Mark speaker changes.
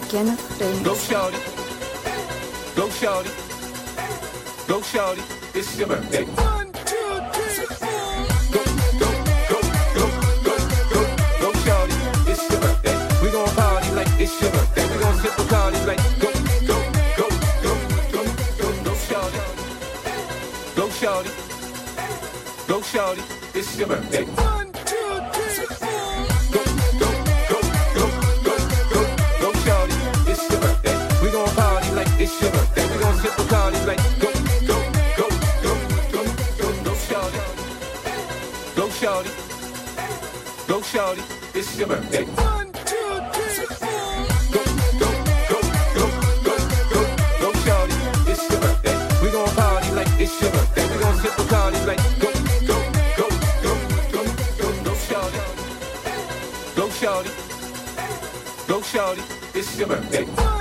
Speaker 1: Kenneth Remix.
Speaker 2: Go shawty, go shawty, go shawty, it's your birthday. One, two, three, four. Go, go, go, go, go, go, go shawty, it's your birthday. We gon' party like it's your birthday. We gon' sip Bacardi like go, go, go, go, go, go, go shawty, go shawty, go shawty, it's your birthday. One, two, three, four. Go, go, go, go, go, go, go shawty, it's your birthday. We gon' party like it's your birthday. We gon' sip Bacardi like go, go, go, go, go, go, go shawty, go shawty, go shawty, it's your birthday. One, two, three, four. Go, go, go, go, go, go, go shawty, it's your birthday. We gon' party like it's your birthday. We gon' sip Bacardi like go, go, go, go, go, go, go shawty, go shawty, go shawty, it's your birthday.